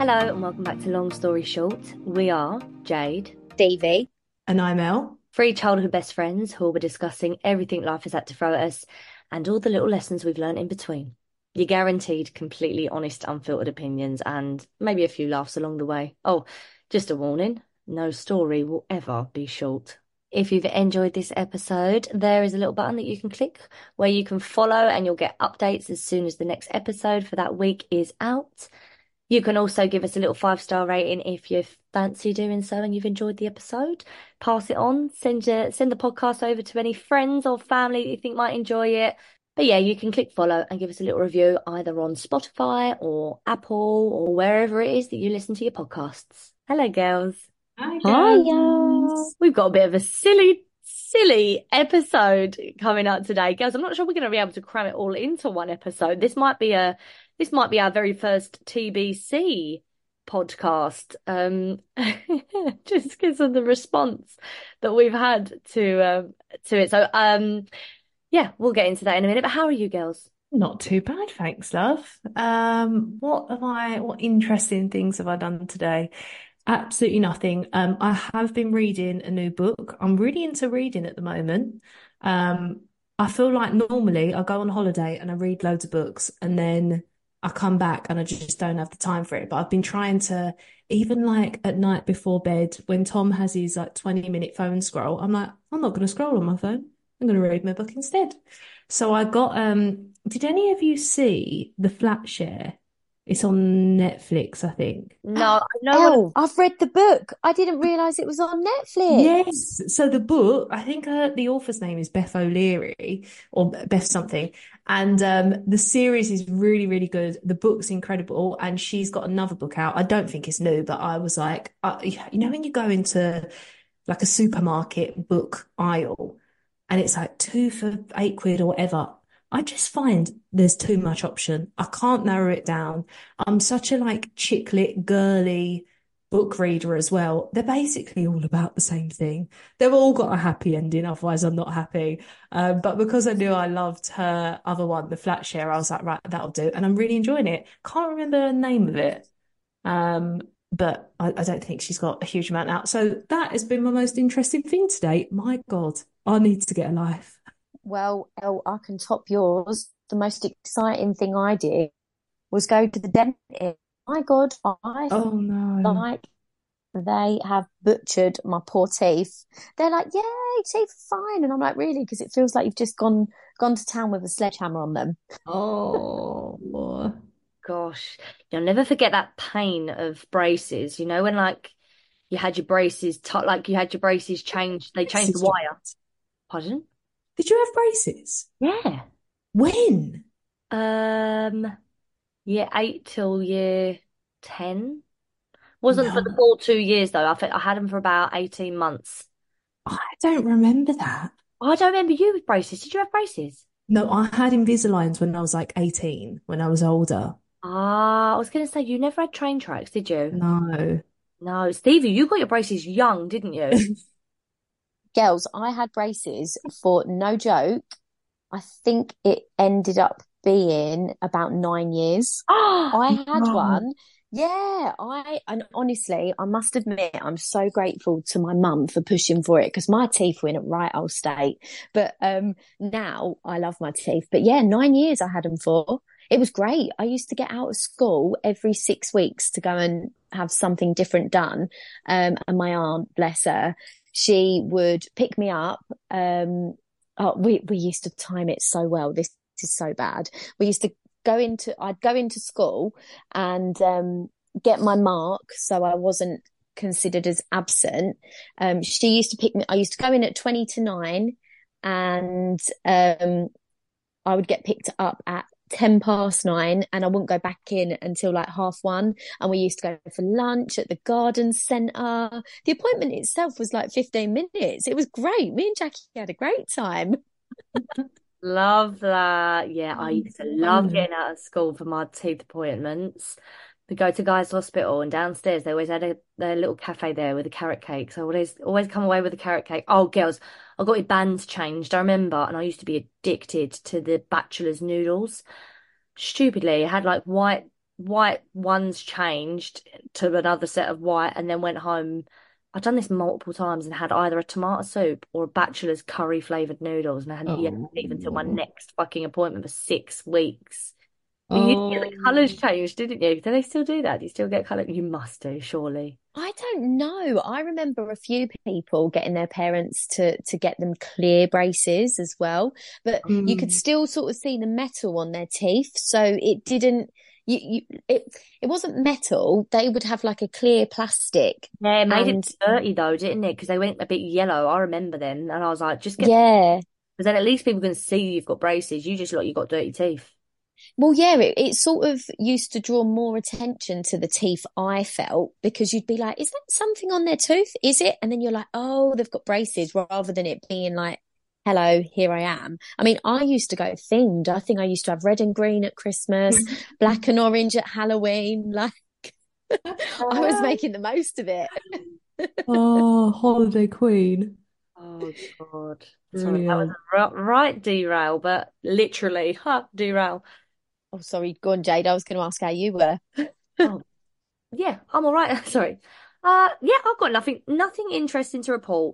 Hello and welcome back to Long Story Short. We are Jade, Stevie. And I'm Elle. three childhood best friends who will be discussing everything life has had to throw at us and all the little lessons we've learned in between. You're guaranteed completely honest, unfiltered opinions and maybe a few laughs along the way. Oh, just a warning, no story will ever be short. If you've enjoyed this episode, there is a little button that you can click where you can follow and you'll get updates as soon as the next episode for that week is out. You can also give us a little 5-star rating if you fancy doing so and you've enjoyed the episode. Pass it on, send the podcast over to any friends or family that you think might enjoy it. But yeah, you can click follow and give us a little review either on Spotify or Apple or wherever it is that you listen to your podcasts. Hello, girls. Hi, Hiya. girls. We've got a bit of a silly episode coming up today, girls. I'm not sure we're going to be able to cram it all into one episode. This might be our very first TBC podcast. Just because of the response that we've had to it. So yeah, we'll get into that in a minute. But how are you, girls? Not too bad, thanks, love. What interesting things have I done today? Absolutely nothing. I have been reading a new book. I'm really into reading at the moment. Um, I feel like normally I go on holiday and I read loads of books and then I come back and I just don't have the time for it. But I've been trying to, even like at night before bed, when Tom has his like 20-minute phone scroll, I'm like, I'm not going to scroll on my phone. I'm going to read my book instead. So I got, did any of you see The Flat Share? It's on Netflix, I think. No, I know what. Elle, I've read the book. I didn't realise it was on Netflix. Yes. So the book, I think the author's name is Beth O'Leary or Beth something. And the series is really, really good. The book's incredible. And she's got another book out. I don't think it's new, but I was like, when you go into like a supermarket book aisle and it's like two for £8 or whatever. I just find there's too much option. I can't narrow it down. I'm such a like chick lit girly book reader as well. They're basically all about the same thing. They've all got a happy ending, otherwise I'm not happy. But because I knew I loved her other one, The Flat Share, I was like, right, that'll do. And I'm really enjoying it. Can't remember the name of it. But I don't think she's got a huge amount out. So that has been my most interesting thing today. My God, I need to get a life. Well, Elle, I can top yours. The most exciting thing I did was go to the dentist. My God, I Oh no. like they have butchered my poor teeth. They're like, yay, teeth are fine. And I'm like, really? Because it feels like you've just gone to town with a sledgehammer on them. Oh. Gosh, you'll never forget that pain of braces. You know, when like you had your braces, like you had your braces changed, they changed the Braces, wire. Pardon? did you have braces? Yeah. When? Um, year 8 till year 10. Wasn't for the No, full 2 years though. I think I had them for about 18 months. I don't remember that. Oh, I don't remember you with braces. Did you have braces? No, I had Invisaligns when I was like 18, when I was older. Ah, I was going to say you never had train tracks, did you? No. No, Stevie, you got your braces young, didn't you? Girls, I had braces for no joke. I think it ended up being about 9 years. Oh, I had No. one. Yeah, and honestly, I must admit, I'm so grateful to my mum for pushing for it because my teeth were in a right old state. But now I love my teeth. But yeah, 9 years I had them for. It was great. I used to get out of school every 6 weeks to go and have something different done. And my aunt, bless her, she would pick me up. Oh, we used to time it so well. This is so bad. We used to I'd go into school and get my mark so I wasn't considered as absent. She used to pick me, I used to go in at 20 to 9 and I would get picked up at 10 past 9 and I wouldn't go back in until like 1:30. And we used to go for lunch at the garden centre. The appointment itself was like 15 minutes. It was great. Me and Jackie had a great time. love that. Yeah, I Oh, used to love fun. getting out of school for my teeth appointments. We go to Guy's Hospital and downstairs they always had their little cafe there with a carrot cake. So I always come away with a carrot cake. Oh, girls, I got my bands changed, I remember, and I used to be addicted to the bachelor's noodles. Stupidly, it had like white white ones changed to another set of white and then went home. I've done this multiple times and had either a tomato soup or a bachelor's curry flavored noodles, and I hadn't yet leave until my Oh, next fucking appointment for 6 weeks. But you did get the colours oh. changed, didn't you? Do they still do that? Do you still get colour? You must do, surely. I don't know. I remember a few people getting their parents to get them clear braces as well, but you could Mm. still sort of see the metal on their teeth, so it didn't. It wasn't metal. They would have like a clear plastic, Yeah, it made it and dirty though, didn't it? Because they went a bit yellow. I remember then, and I was like, just get, yeah. because then at least people can see you've got braces. You just look like you've got dirty teeth. Well, yeah, it sort of used to draw more attention to the teeth, I felt, because you'd be like, is that something on their tooth? Is it? And then you're like, oh, they've got braces, rather than it being like, hello, here I am. I mean, I used to go themed. I think I used to have red and green at Christmas, black and orange at Halloween. Like, I was making the most of it. Oh, Holiday Queen. Oh God. Sorry, that was Brilliant. a right derail, but literally, derail. Oh, sorry, go on, Jade. I was going to ask how you were. Oh, yeah, I'm all right. Sorry. Yeah, I've got nothing interesting to report.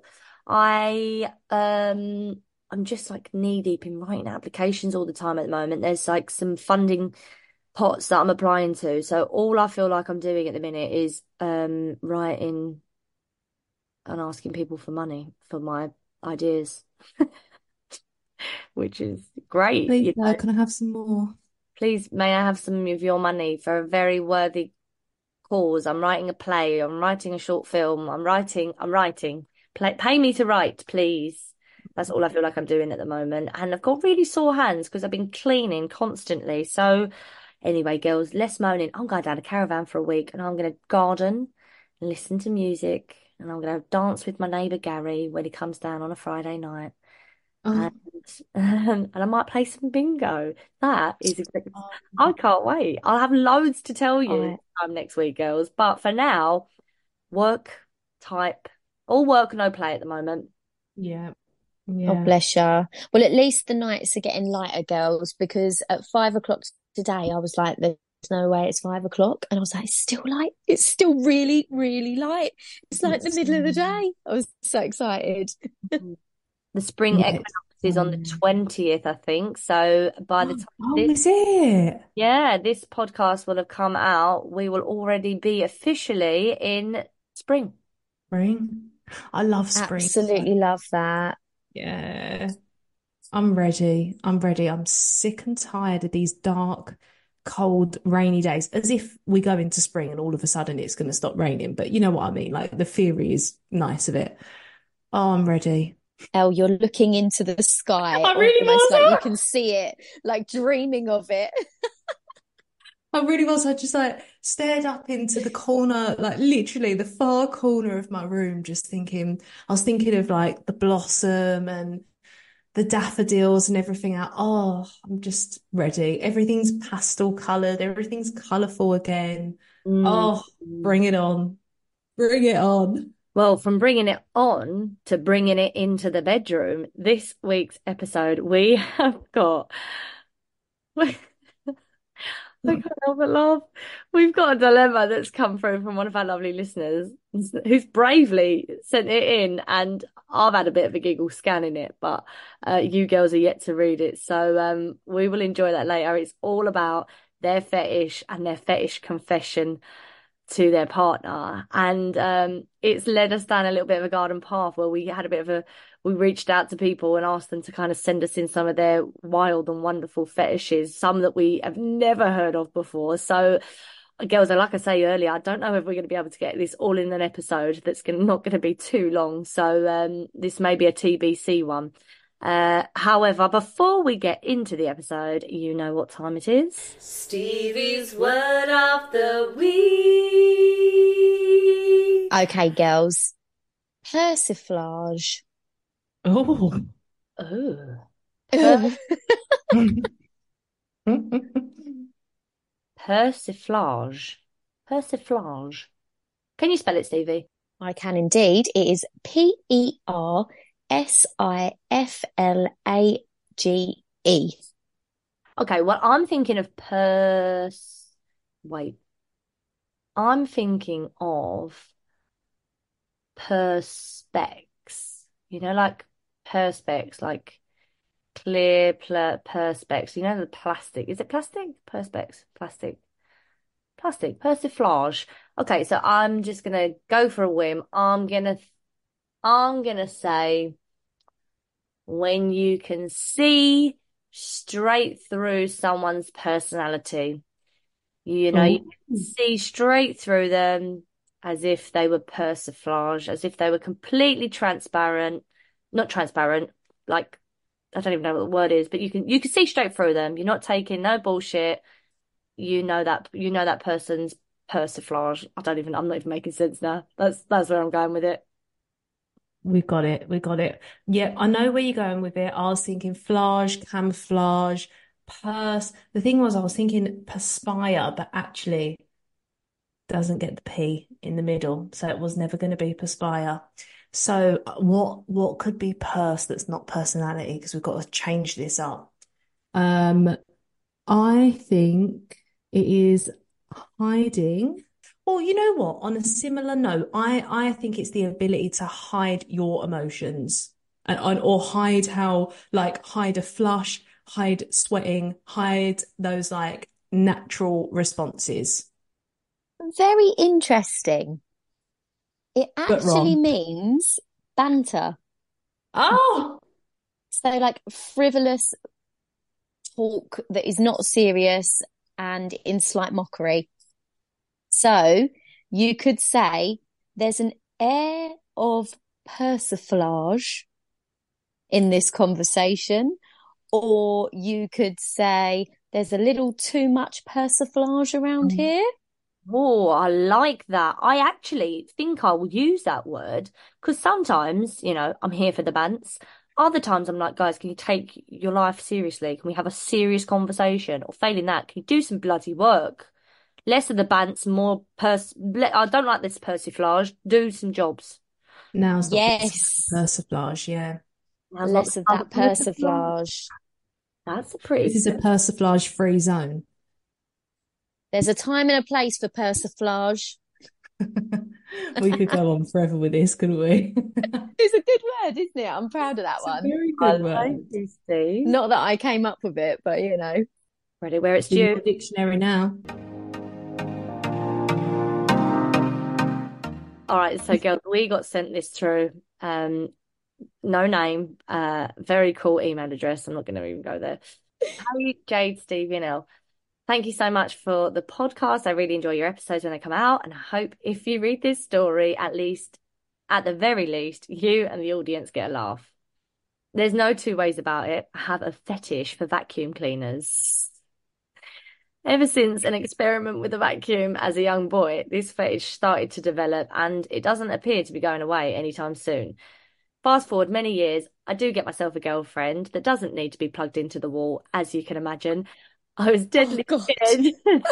I'm just like knee deep in writing applications all the time at the moment. There's like some funding pots that I'm applying to. So all I feel like I'm doing at the minute is writing and asking people for money for my ideas, which is great. Please, can I have some more? Please, may I have some of your money for a very worthy cause? I'm writing a play. I'm writing a short film. I'm writing. Pay me to write, please. That's all I feel like I'm doing at the moment. And I've got really sore hands because I've been cleaning constantly. So anyway, girls, less moaning. I'm going down a caravan for a week and I'm going to garden and listen to music. And I'm going to dance with my neighbour Gary when he comes down on a Friday night. Oh, And and I might play some bingo. That is exactly. oh, I can't wait. I'll have loads to tell you I, next week, girls. But for now, work type, all work, no play at the moment. yeah, oh, yeah. bless you. Well, at least the nights are getting lighter, girls, because at 5 o'clock today, I was like, there's no way it's 5 o'clock. And I was like, it's still light. It's still really, really light. It's like the It's, middle of the day. I was so excited. The spring yeah, equinox it's, is on the 20th, I think. So by the time oh, is it? this podcast will have come out, we will already be officially in spring. Spring. I love spring. So, Absolutely love that. yeah, I'm ready. I'm ready. I'm sick and tired of these dark, cold, rainy days. As if we go into spring and all of a sudden it's going to stop raining. But you know what I mean? Like the theory is nice of it. Oh, I'm ready. Elle, you're looking into the sky, I really almost like you was. can see it, like dreaming of it. I really was. I just like stared up into the corner, like literally the far corner of my room, just thinking, I was thinking of like the blossom and the daffodils and everything out. Oh, I'm just ready. Everything's pastel colored, everything's colorful again. Mm. Oh, bring it on. Bring it on. Well, from bringing it on to bringing it into the bedroom, this week's episode, we have got. I can't help but laugh. We've got a dilemma that's come through from one of our lovely listeners who's bravely sent it in, and I've had a bit of a giggle scanning it, but you girls are yet to read it. So we will enjoy that later. It's all about their fetish and their fetish confession to their partner. And it's led us down a little bit of a garden path where we had a bit of a we reached out to people and asked them to kind of send us in some of their wild and wonderful fetishes, some that we have never heard of before. So girls, like I say earlier, I don't know if we're going to be able to get this all in an episode that's not going to be too long. So this may be a TBC one. However, before we get into the episode, you know what time it is. Stevie's word of the week. Okay, girls. Persiflage. Oh. Oh, I persiflage. Persiflage. Can you spell it, Stevie? can indeed. It is Persiflage. Okay, well, I'm thinking of pers Wait, I'm thinking of perspex. Like perspex, like clear perspex. The plastic. Is it plastic? Perspex, plastic, persiflage. Okay, so I'm just gonna go for a whim. I'm gonna say when you can see straight through someone's personality. You Oh, can see straight through them as if they were persiflage, as if they were completely transparent. Not transparent, like I don't even know what the word is, but you can see straight through them. You're not taking no bullshit. You know that person's persiflage. I'm not even making sense now. That's where I'm going with it. we've got it. We got it. Yeah, I know where you're going with it. I was thinking flage, camouflage, purse. The thing was, I was thinking perspire, but actually doesn't get the P in the middle, so it was never going to be perspire. So what could be purse that's not personality? Because we've got to change this up. Um, I think it is hiding. Or you know what? On a similar note, I think it's the ability to hide your emotions or hide hide a flush, hide sweating, hide those like natural responses. Very interesting. It But actually wrong. means banter. Oh, So, like frivolous talk that is not serious and in slight mockery. So, you could say there's an air of persiflage in this conversation, or you could say there's a little too much persiflage around here. Oh, I like that. I actually think I will use that word because sometimes, I'm here for the bants. Other times I'm like, guys, can you take your life seriously? Can we have a serious conversation? Or failing that, can you do some bloody work? Less of the bants, more I don't like this persiflage. Do some jobs. now's not the time for Yes, persiflage, yeah. Now's not the less of time that for persiflage. persiflage. That's a This pretty is a good. persiflage free zone. There's a time and a place for persiflage. We could go on forever with this, couldn't we? It's a good word, isn't it? I'm proud of that It's a one. very I good like word. this, Steve. Not that I came up with it, but Ready where it's In due. your dictionary now. All right, so girls, we got sent this through. No name, very cool email address. I'm not going to even go there. Harry, Jade, Stevie, and Elle. Thank you so much for the podcast. I really enjoy your episodes when they come out, and I hope if you read this story, at the very least, you and the audience get a laugh. There's no two ways about it. I have a fetish for vacuum cleaners. Ever since an experiment with a vacuum as a young boy, this fetish started to develop, and it doesn't appear to be going away anytime soon. Fast forward many years, I do get myself a girlfriend that doesn't need to be plugged into the wall, as you can imagine. I was Oh deadly God. scared.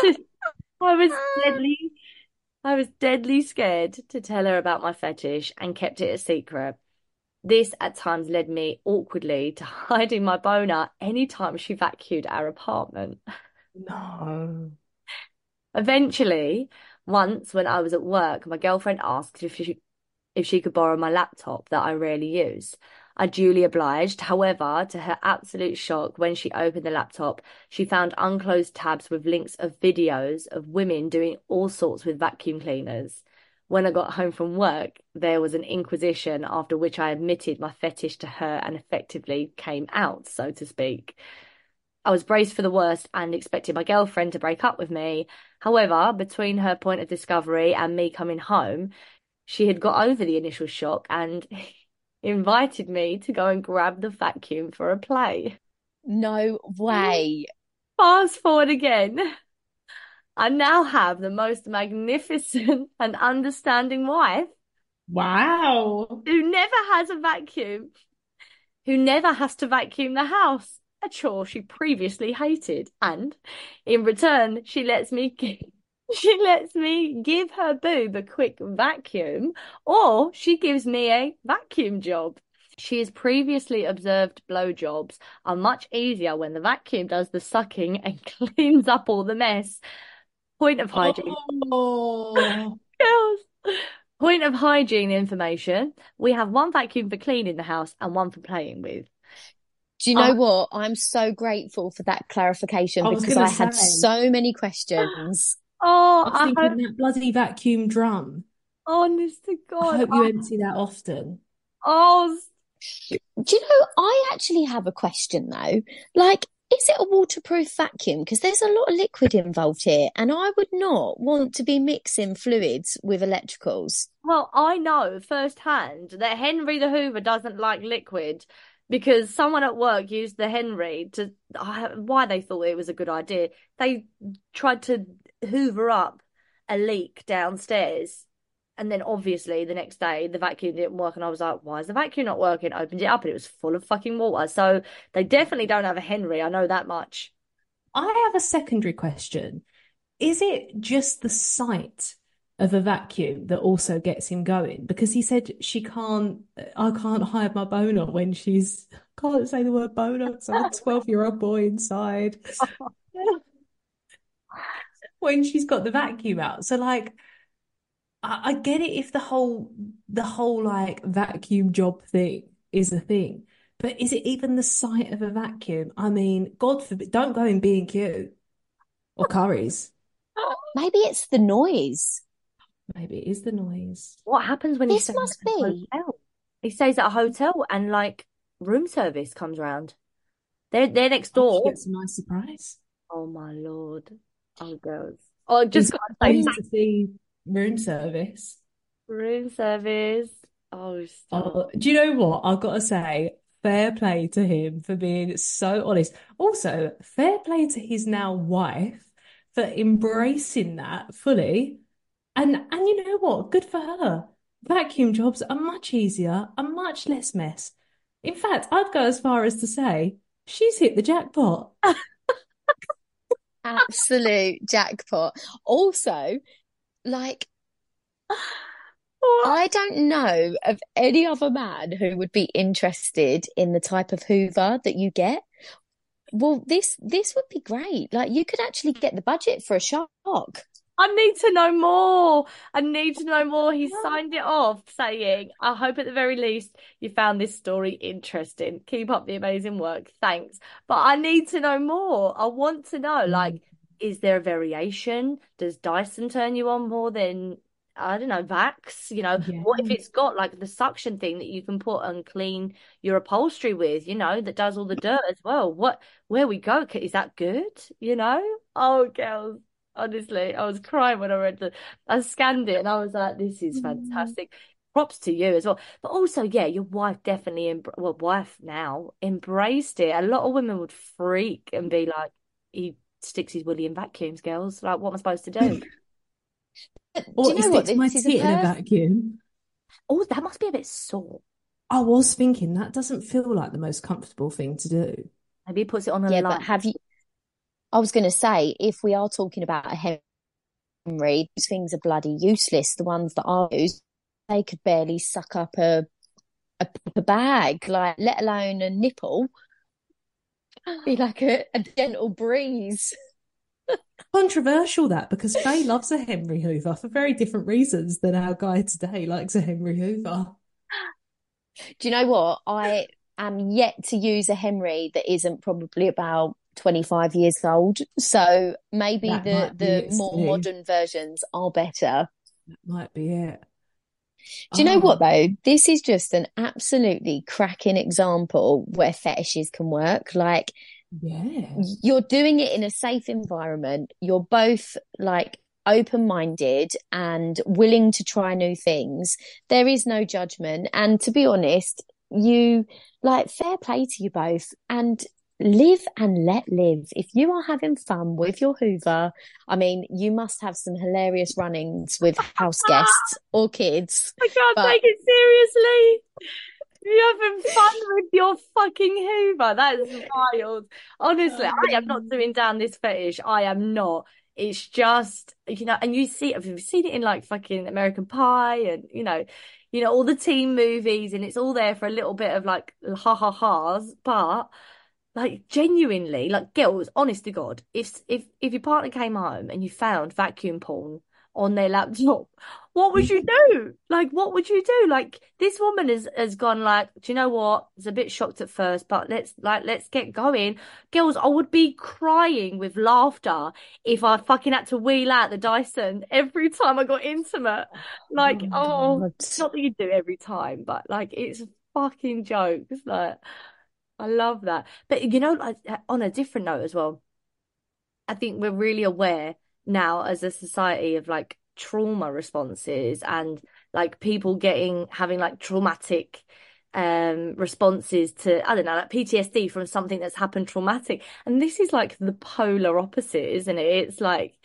I was deadly, I was deadly scared to tell her about my fetish and kept it a secret. This at times led me awkwardly to hiding my boner anytime she vacuumed our apartment. No. Eventually, once when I was at work, my girlfriend asked if she could borrow my laptop that I rarely use. I duly obliged. However, to her absolute shock, when she opened the laptop, she found unclosed tabs with links of videos of women doing all sorts with vacuum cleaners. When I got home from work, there was an inquisition after which I admitted my fetish to her and effectively came out, so to speak. I was braced for the worst and expected my girlfriend to break up with me. However, between her point of discovery and me coming home, she had got over the initial shock and invited me to go and grab the vacuum for a play. No way. Fast forward again. I now have the most magnificent and understanding wife Wow. who never has a vacuum, who never has to vacuum the house, a chore she previously hated. And in return, she lets me give her boob a quick vacuum, or she gives me a vacuum job. She has previously observed blowjobs are much easier when the vacuum does the sucking and cleans up all the mess. Point of hygiene. Oh, Girls. Point of hygiene information. We have one vacuum for cleaning the house and one for playing with. Do you Oh, know what? I'm so grateful for that clarification I was because gonna I had say, so many questions. oh, I was I hope, thinking that bloody vacuum drum. honest to I God. hope you empty that often. Oh, Do you know, I actually have a question though. Like, is it a waterproof vacuum? Because there's a lot of liquid involved here, and I would not want to be mixing fluids with electricals. well, I know firsthand that Henry the Hoover doesn't like liquid because someone at work used the Henry to, why they thought it was a good idea. They tried to hoover up a leak downstairs. And then obviously the next day the vacuum didn't work. And I was like, why is the vacuum not working? Opened it up and it was full of fucking water. So they definitely don't have a Henry. I know that much. I have a secondary question. Is it just the sight of a vacuum that also gets him going? Because he said I can't hide my boner when can't say the word boner because I'm a 12-year-old boy inside. When she's got the vacuum out. So like, I get it if the whole like vacuum job thing is a thing, but is it even the sight of a vacuum? I mean, God forbid, don't go in B&Q or Curry's. Maybe it's the noise. Maybe it is the noise. What happens when he This stays must at a be. hotel? He stays at a hotel and like room service comes round. They're next Oh, she door. gets a nice surprise. Oh my Lord. Oh girls. Oh, I He's just got to say pleased to see room service. room service. Oh stop. Oh, do you know what? I've got to say, fair play to him for being so honest. Also, fair play to his now wife for embracing that fully. And you know what? Good for her. Vacuum jobs are much easier and much less mess. In fact, I'd go as far as to say she's hit the jackpot. Absolute jackpot. Also, like, What? I don't know of any other man who would be interested in the type of Hoover that you get. Well, this would be great. Like, you could actually get the budget for a shark. I need to know more. I need to know more. He signed it off saying, I hope at the very least you found this story interesting. Keep up the amazing work. Thanks. But I need to know more. I want to know, like, Mm, is there a variation? Does Dyson turn you on more than, I don't know, Vax? yeah. What if it's got like the suction thing that you can put and clean your upholstery with, that does all the dirt as well? Where we go, is that good? Oh, girls. Honestly, I was crying when I scanned it and I was like, this is Mm. fantastic. Props to you as well. But also, yeah, your wife definitely, wife now embraced it. A lot of women would freak and be like, he sticks his willy in vacuums, girls. Like, what am I supposed to do? Do Or you he know what? sticks my This is a tit in a perfect. vacuum. Oh, that must be a bit sore. I was thinking that doesn't feel like the most comfortable thing to do. Maybe he puts it on a Yeah, but light. have you? I was going to say, if we are talking about a Henry, those things are bloody useless. The ones that I use, they could barely suck up a paper bag, like let alone a nipple. Be like a gentle breeze. Controversial that because Faye loves a Henry Hoover for very different reasons than our guy today likes a Henry Hoover. Do you know what? I am yet to use a Henry that isn't probably about 25 years old. So maybe That the might be the it, more Steve. modern versions are better. That might be it. Do you know what Oh, though? This is just an absolutely cracking example where fetishes can work. Like, yeah. you're doing it in a safe environment. You're both like open-minded and willing to try new things. There is no judgment. And to be honest, you like fair play to you both and live and let live. If you are having fun with your Hoover, I mean, you must have some hilarious runnings with house guests or kids. I can't But take it seriously. You're having fun with your fucking Hoover. That is wild. Honestly, I am not doing down this fetish. I am not. It's just, and you've seen it in like fucking American Pie and, all the teen movies and it's all there for a little bit of like ha ha ha's. But Like genuinely, like girls, honest to God, if your partner came home and you found vacuum porn on their laptop, what would you do? Like, what would you do? Like, this woman has gone like, do you know what? I was a bit shocked at first, but let's get going. Girls, I would be crying with laughter if I fucking had to wheel out the Dyson every time I got intimate. Like, Oh oh, God. not that you do every time, but like it's fucking jokes. Like, I love that. But you know, like, on a different note as well, I think we're really aware now as a society of like trauma responses and like people having like traumatic responses to, I don't know, like PTSD from something that's happened traumatic. And this is like the polar opposite, isn't it? It's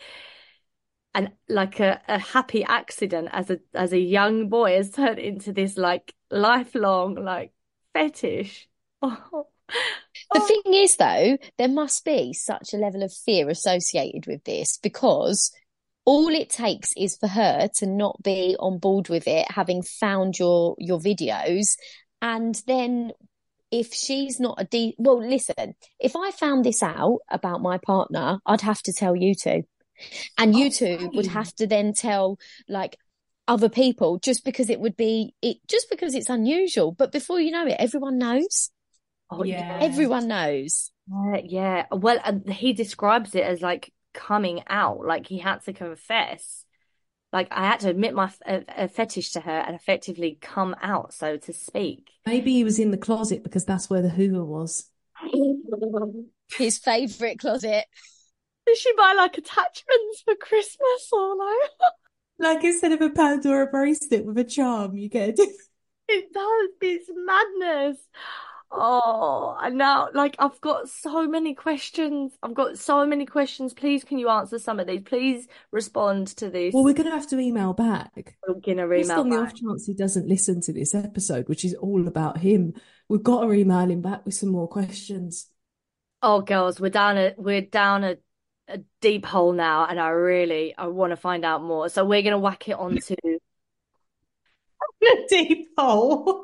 like a happy accident as a young boy has turned into this like lifelong like fetish. Oh. The Oh. thing is, though, there must be such a level of fear associated with this because all it takes is for her to not be on board with it, having found your videos, and then if she's not well, listen, if I found this out about my partner, I'd have to tell you two, and you Oh, two would same. have to then tell like other people just because just because it's unusual. But before you know it, everyone knows. Oh, Yeah. Everyone knows. yeah. Well, and he describes it as like coming out, like he had to confess. Like I had to admit my a fetish to her and effectively come out, so to speak. Maybe he was in the closet because that's where the Hoover was. His favourite closet. Did she buy like attachments for Christmas or like? Like instead of a Pandora bracelet with a charm, you get a different. It does. It's madness. Oh, and now, like, I've got so many questions. I've got so many questions. Please, can you answer some of these? Please respond to Well, this we're going to have to email back. beginner Just email on the back. off chance he doesn't listen to this episode, which is all about him, we've got to email him back with some more questions. Oh, girls, we're down a deep hole now, and I want to find out more. So we're gonna whack it onto. A deep hole.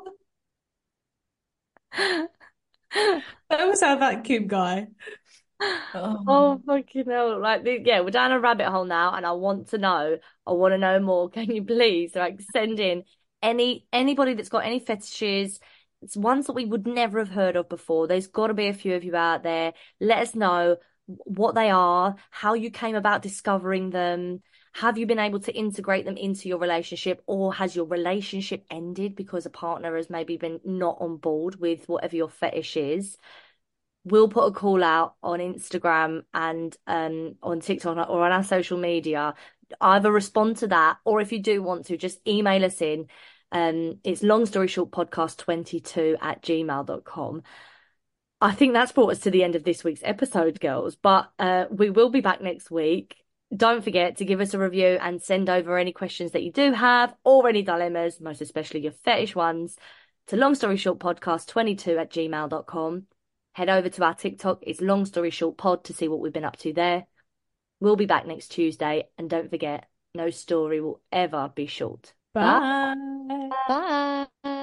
That was our vacuum guy. Oh. Oh, fucking hell. Like, yeah, we're down a rabbit hole now, and I want to know. I want to know more. Can you please, like, send in anybody that's got any fetishes? It's ones that we would never have heard of before. There's got to be a few of you out there. Let us know what they are, how you came about discovering them. Have you been able to integrate them into your relationship, or has your relationship ended because a partner has maybe been not on board with whatever your fetish is? We'll put a call out on Instagram and on TikTok or on our social media. Either respond to that, or if you do want to, just email us in. It's long story short podcast 22@gmail.com. I think that's brought us to the end of this week's episode, girls. But we will be back next week. Don't forget to give us a review and send over any questions that you do have or any dilemmas, most especially your fetish ones, to long story short podcast 22@gmail.com. Head over to our TikTok. It's Long Story Short Pod to see what we've been up to there. We'll be back next Tuesday. And don't forget, no story will ever be short. Bye. Bye. Bye.